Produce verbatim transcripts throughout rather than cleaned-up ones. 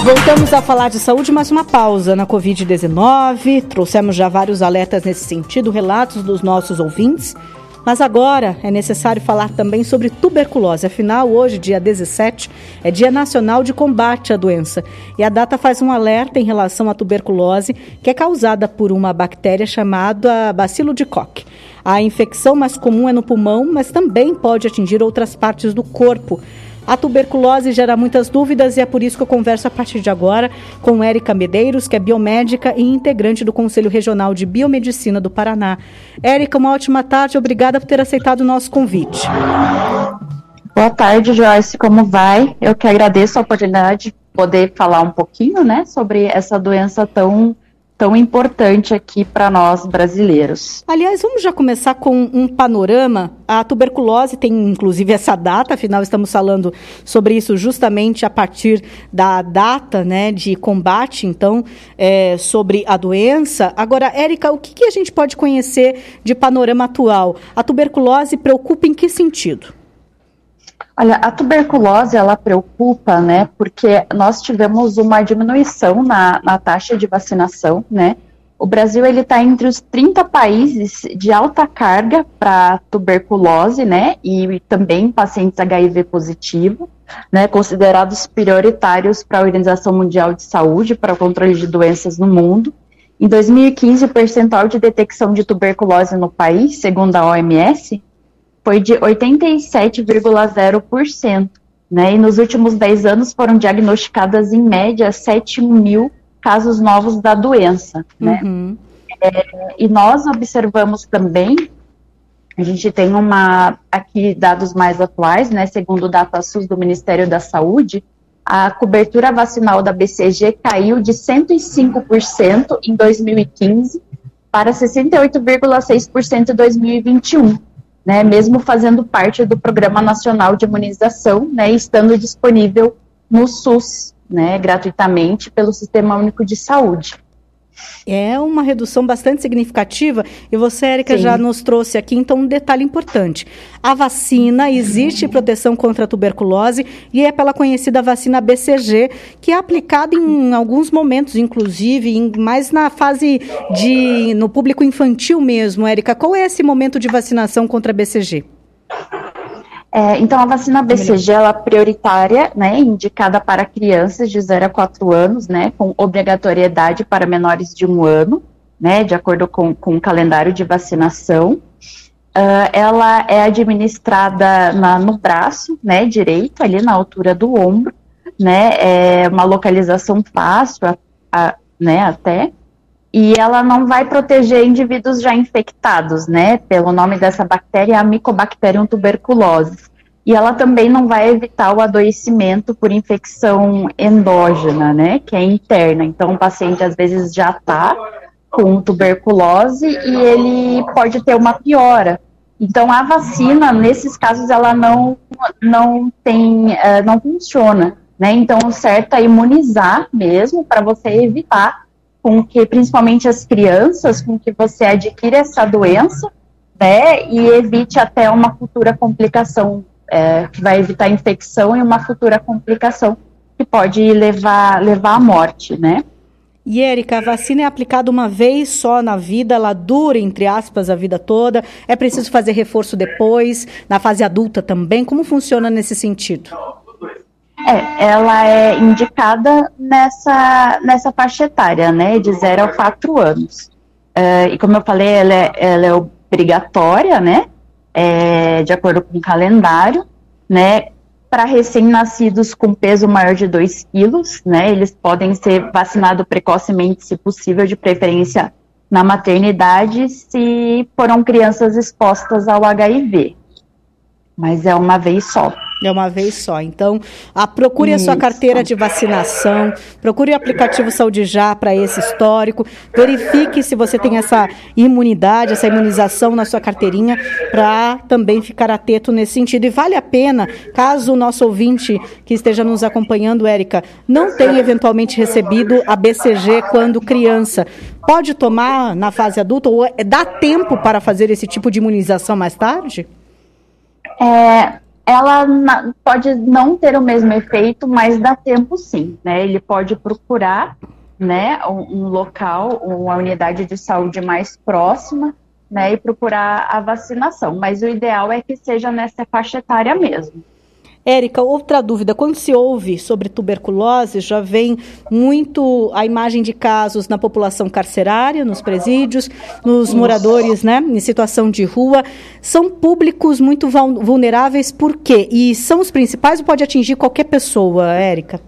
Voltamos a falar de saúde, mas uma pausa na covid dezenove. Trouxemos já vários alertas nesse sentido, relatos dos nossos ouvintes. Mas agora é necessário falar também sobre tuberculose. Afinal, hoje, dia dezessete, é Dia Nacional de Combate à Doença. E a data faz um alerta em relação à tuberculose, que é causada por uma bactéria chamada bacilo de Koch. A infecção mais comum é no pulmão, mas também pode atingir outras partes do corpo. A tuberculose gera muitas dúvidas e é por isso que eu converso a partir de agora com Érica Medeiros, que é biomédica e integrante do Conselho Regional de Biomedicina do Paraná. Érica, uma ótima tarde, obrigada por ter aceitado o nosso convite. Boa tarde, Joyce, como vai? Eu que agradeço a oportunidade de poder falar um pouquinho, né, sobre essa doença tão... tão importante aqui para nós brasileiros. Aliás, vamos já começar com um panorama. A tuberculose tem inclusive essa data, afinal estamos falando sobre isso justamente a partir da data, né, de combate, então, é, sobre a doença. Agora, Érica, o que, que a gente pode conhecer de panorama atual? A tuberculose preocupa em que sentido? Olha, a tuberculose, ela preocupa, né, porque nós tivemos uma diminuição na, na taxa de vacinação, né. O Brasil, ele está entre os trinta países de alta carga para tuberculose, né, e também pacientes H I V positivo, né, considerados prioritários para a Organização Mundial de Saúde, para o controle de doenças no mundo. Em dois mil e quinze, o percentual de detecção de tuberculose no país, segundo a O M S, foi de oitenta e sete vírgula zero por cento, né, e nos últimos dez anos foram diagnosticadas, em média, sete mil casos novos da doença, né. Uhum. É, e nós observamos também, a gente tem uma, aqui dados mais atuais, né, segundo o DataSUS do Ministério da Saúde, a cobertura vacinal da B C G caiu de cento e cinco por cento em dois mil e quinze para sessenta e oito vírgula seis por cento em dois mil e vinte e um. Né, mesmo fazendo parte do Programa Nacional de Imunização, né, estando disponível no SUS, né, gratuitamente pelo Sistema Único de Saúde. É uma redução bastante significativa e você, Érica, já nos trouxe aqui, então, um detalhe importante. A vacina, existe proteção contra a tuberculose e é pela conhecida vacina B C G, que é aplicada em alguns momentos, inclusive, em, mais na fase de, no público infantil mesmo. Érica, qual é esse momento de vacinação contra a B C G? É, então, a vacina B C G, ela é prioritária, né, indicada para crianças de zero a quatro anos, né, com obrigatoriedade para menores de um ano, né, de acordo com, com o calendário de vacinação. Uh, ela é administrada na, no braço, né, direito, ali na altura do ombro, né, é uma localização fácil, a, a, né, até, e ela não vai proteger indivíduos já infectados, né, pelo nome dessa bactéria, a Mycobacterium tuberculosis. E ela também não vai evitar o adoecimento por infecção endógena, né, que é interna. Então, o paciente, às vezes, já está com tuberculose e ele pode ter uma piora. Então, a vacina, nesses casos, ela não, não tem, uh, não funciona, né. Então, o certo é imunizar mesmo, para você evitar com que, principalmente as crianças, com que você adquire essa doença, né, e evite até uma futura complicação, é, que vai evitar a infecção e uma futura complicação que pode levar, levar à morte, né. E, Érica, a vacina é aplicada uma vez só na vida, ela dura, entre aspas, a vida toda, é preciso fazer reforço depois, na fase adulta também, como funciona nesse sentido? É, ela é indicada nessa, nessa faixa etária, né, de zero a quatro anos. Uh, e como eu falei, ela é, ela é obrigatória, né, é, de acordo com o calendário, né, para recém-nascidos com peso maior de dois quilos, né, eles podem ser vacinados precocemente, se possível, de preferência na maternidade, se foram crianças expostas ao H I V. Mas é uma vez só. É uma vez só. Então, a, procure Isso. a sua carteira de vacinação, procure o aplicativo Saúde Já para esse histórico, verifique se você tem essa imunidade, essa imunização na sua carteirinha, para também ficar atento nesse sentido. E vale a pena, caso o nosso ouvinte que esteja nos acompanhando, Érica, não tenha eventualmente recebido a B C G quando criança, pode tomar na fase adulta ou dá tempo para fazer esse tipo de imunização mais tarde? É... ela na, pode não ter o mesmo efeito, mas dá tempo sim, né? Ele pode procurar, né, um, um local, uma unidade de saúde mais próxima, né, e procurar a vacinação. Mas o ideal é que seja nessa faixa etária mesmo. Érica, outra dúvida, quando se ouve sobre tuberculose, já vem muito a imagem de casos na população carcerária, nos presídios, nos Isso. moradores, né, em situação de rua. São públicos muito vulneráveis, por quê? E são os principais ou pode atingir qualquer pessoa, Érica?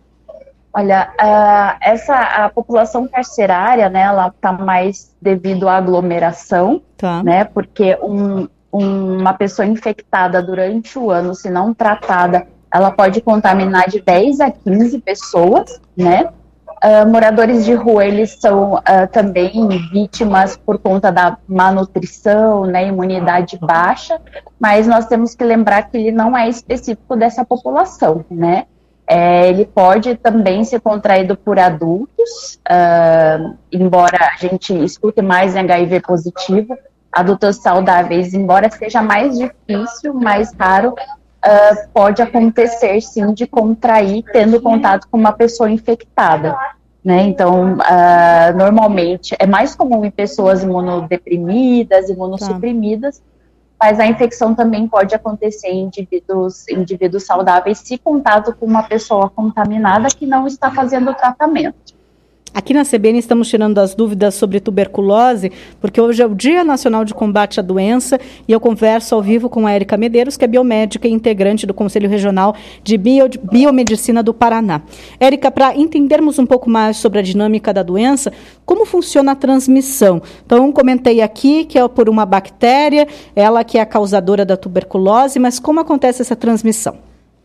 Olha, uh, essa, a população carcerária, né, ela está mais devido à aglomeração, tá. né, porque um... uma pessoa infectada durante o ano, se não tratada, ela pode contaminar de dez a quinze pessoas, né? Uh, moradores de rua, eles são uh, também vítimas por conta da malnutrição, né, imunidade baixa, mas nós temos que lembrar que ele não é específico dessa população, né? É, ele pode também ser contraído por adultos, uh, embora a gente escute mais em H I V positivo, adultos saudáveis, embora seja mais difícil, mais raro, uh, pode acontecer sim de contrair tendo contato com uma pessoa infectada, né? Então, uh, normalmente é mais comum em pessoas imunodeprimidas, imunossuprimidas, tá. mas a infecção também pode acontecer em indivíduos, indivíduos saudáveis se contato com uma pessoa contaminada que não está fazendo o tratamento. Aqui na C B N estamos tirando as dúvidas sobre tuberculose, porque hoje é o Dia Nacional de Combate à Doença e eu converso ao vivo com a Érica Medeiros, que é biomédica e integrante do Conselho Regional de Bio, Biomedicina do Paraná. Érica, para entendermos um pouco mais sobre a dinâmica da doença, como funciona a transmissão? Então, comentei aqui que é por uma bactéria, ela que é a causadora da tuberculose, mas como acontece essa transmissão?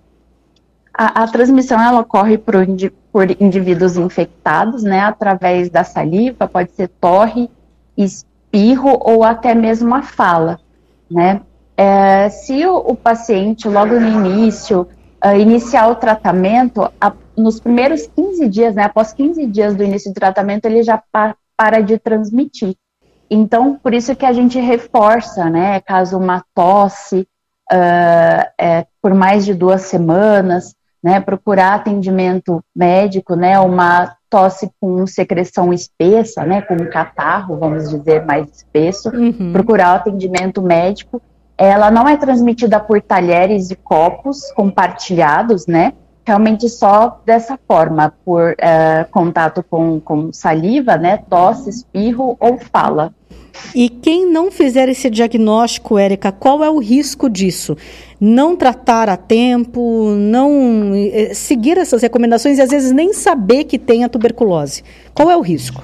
A, a transmissão, ela ocorre por, por indivíduos infectados, né, através da saliva, pode ser torre, espirro ou até mesmo a fala, né. É, se o, o paciente, logo no início, uh, iniciar o tratamento, a, nos primeiros quinze dias, né, após quinze dias do início do tratamento, ele já pa, para de transmitir. Então, por isso que a gente reforça, né, caso uma tosse uh, é, por mais de duas semanas, né, procurar atendimento médico, né, uma tosse com secreção espessa, né, com um catarro, vamos dizer, mais espesso, uhum. procurar o atendimento médico. Ela não é transmitida por talheres e copos compartilhados, né, realmente só dessa forma, por uh, contato com, com saliva, né, tosse, espirro ou fala. E quem não fizer esse diagnóstico, Érica, qual é o risco disso? Não tratar a tempo, não eh, seguir essas recomendações e às vezes nem saber que tem a tuberculose. Qual é o risco?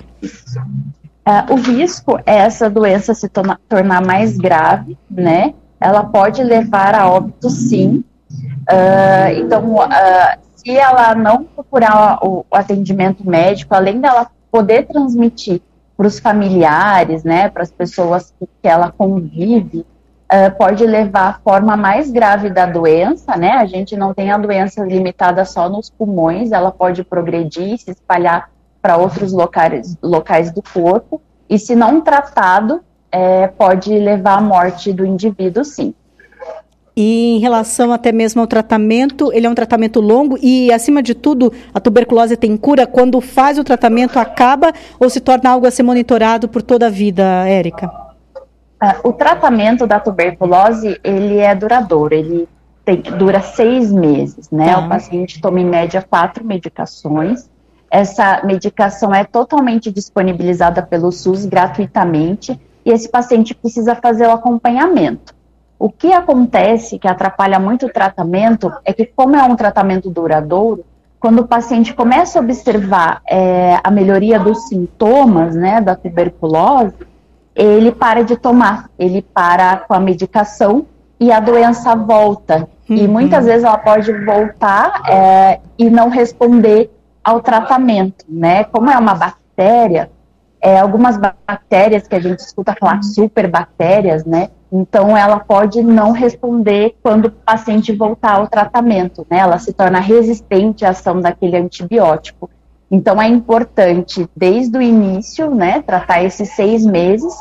Uh, o risco é essa doença se torna, tornar mais grave, né? Ela pode levar a óbito, sim. Uh, então, uh, se ela não procurar o, o atendimento médico, além dela poder transmitir para os familiares, né, para as pessoas que, que ela convive, uh, pode levar à forma mais grave da doença, né, a gente não tem a doença limitada só nos pulmões, ela pode progredir, se espalhar para outros locais, locais do corpo, e se não tratado, é, pode levar à morte do indivíduo, sim. E em relação até mesmo ao tratamento, ele é um tratamento longo e, acima de tudo, a tuberculose tem cura? Quando faz o tratamento, acaba ou se torna algo a ser monitorado por toda a vida, Érica? Uh, o tratamento da tuberculose, ele é duradouro, ele tem, dura seis meses, né? Ah. O paciente toma em média quatro medicações. Essa medicação é totalmente disponibilizada pelo SUS gratuitamente e esse paciente precisa fazer o acompanhamento. O que acontece, que atrapalha muito o tratamento, é que como é um tratamento duradouro, quando o paciente começa a observar é, a melhoria dos sintomas, né, da tuberculose, ele para de tomar, ele para com a medicação e a doença volta. Uhum. E muitas vezes ela pode voltar é, e não responder ao tratamento, né? Como é uma bactéria, é, algumas bactérias que a gente escuta falar, superbactérias, né? Então, ela pode não responder quando o paciente voltar ao tratamento, né? Ela se torna resistente à ação daquele antibiótico. Então, é importante, desde o início, né, tratar esses seis meses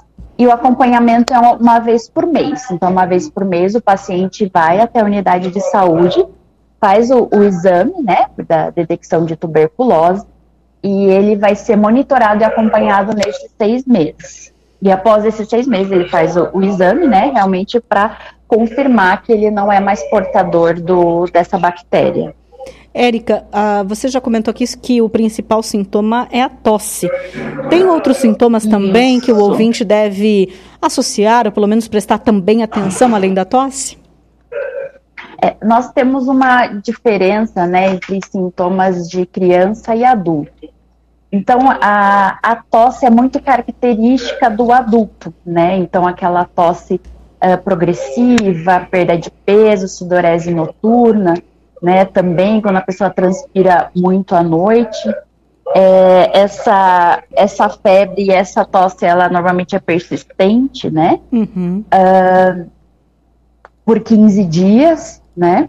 e o acompanhamento é uma vez por mês. Então, uma vez por mês, o paciente vai até a unidade de saúde, faz o, o exame, né, da detecção de tuberculose, e ele vai ser monitorado e acompanhado nesses seis meses. E após esses seis meses, ele faz o, o exame, né, realmente para confirmar que ele não é mais portador do, dessa bactéria. Érica, uh, você já comentou aqui que o principal sintoma é a tosse. Tem outros sintomas também Isso. que o ouvinte deve associar, ou pelo menos prestar também atenção além da tosse? É, nós temos uma diferença, né, entre sintomas de criança e adulto. Então, a, a tosse é muito característica do adulto, né? Então, aquela tosse uh, progressiva, perda de peso, sudorese noturna, né? Também quando a pessoa transpira muito à noite. É, essa, essa febre e essa tosse, ela normalmente é persistente, né? Uhum. Uh, por quinze dias, né?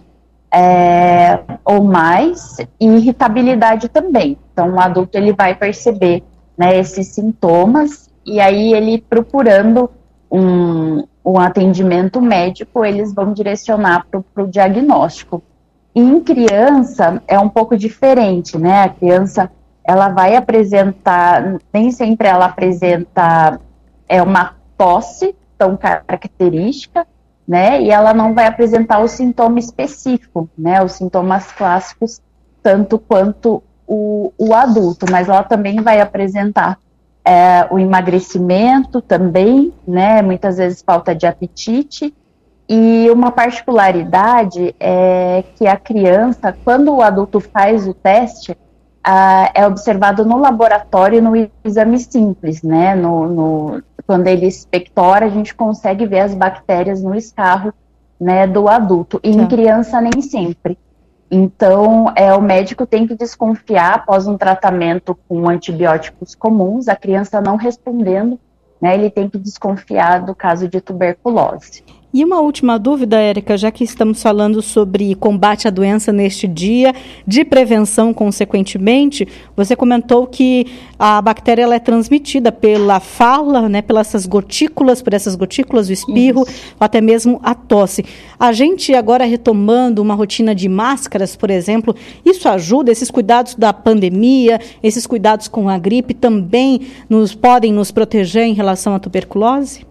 É, ou mais, e irritabilidade também. Então, o adulto ele vai perceber, né, esses sintomas, e aí ele procurando um, um atendimento médico, eles vão direcionar para o diagnóstico. E em criança é um pouco diferente, né? A criança ela vai apresentar, nem sempre ela apresenta é uma tosse tão característica, né, e ela não vai apresentar o sintoma específico, né, os sintomas clássicos, tanto quanto o, o adulto, mas ela também vai apresentar é, o emagrecimento também, né, muitas vezes falta de apetite, e uma particularidade é que a criança, quando o adulto faz o teste, ah, é observado no laboratório no exame simples, né, no, no quando ele expectora, a gente consegue ver as bactérias no escarro, né, do adulto. E em criança, nem sempre. Então, é, o médico tem que desconfiar após um tratamento com antibióticos comuns, a criança não respondendo, né, ele tem que desconfiar do caso de tuberculose. E uma última dúvida, Érica, já que estamos falando sobre combate à doença neste dia, de prevenção consequentemente, você comentou que a bactéria ela é transmitida pela fala, né, pelas essas gotículas, por essas gotículas, o espirro, Isso. ou até mesmo a tosse. A gente agora retomando uma rotina de máscaras, por exemplo, isso ajuda? Esses cuidados da pandemia, esses cuidados com a gripe também nos, podem nos proteger em relação à tuberculose?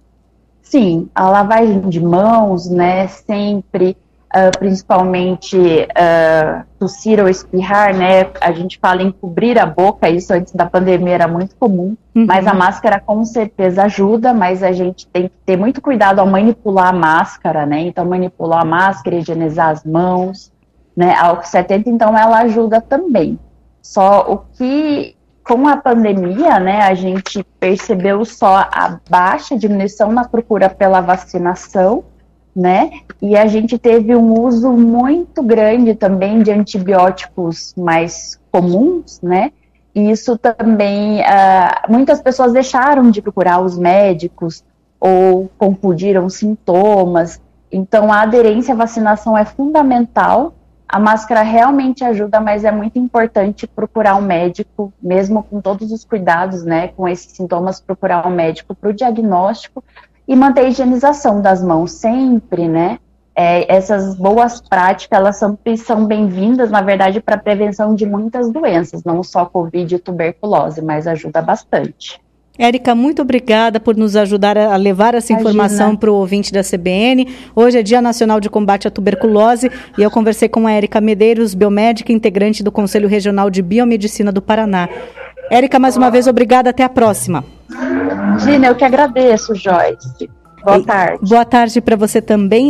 Sim, a lavagem de mãos, né, sempre, uh, principalmente uh, tossir ou espirrar, né, a gente fala em cobrir a boca, isso antes da pandemia era muito comum, uhum. mas a máscara com certeza ajuda, mas a gente tem que ter muito cuidado ao manipular a máscara, né, então manipular a máscara, higienizar as mãos, né, a álcool setenta, então ela ajuda também. Só o que... Com a pandemia, né, a gente percebeu só a baixa diminuição na procura pela vacinação, né, e a gente teve um uso muito grande também de antibióticos mais comuns, né, e isso também, uh, muitas pessoas deixaram de procurar os médicos ou confundiram sintomas, então a aderência à vacinação é fundamental. A máscara realmente ajuda, mas é muito importante procurar um médico, mesmo com todos os cuidados, né, com esses sintomas, procurar um médico para o diagnóstico e manter a higienização das mãos sempre, né. É, essas boas práticas, elas são, são bem-vindas, na verdade, para a prevenção de muitas doenças, não só Covid e tuberculose, mas ajuda bastante. Érica, muito obrigada por nos ajudar a levar essa Imagina. informação para o ouvinte da C B N. Hoje é Dia Nacional de Combate à Tuberculose e eu conversei com a Érica Medeiros, biomédica, integrante do Conselho Regional de Biomedicina do Paraná. Érica, mais uma vez, obrigada. Até a próxima. Gina, eu que agradeço, Joyce. Boa tarde. Boa tarde para você também.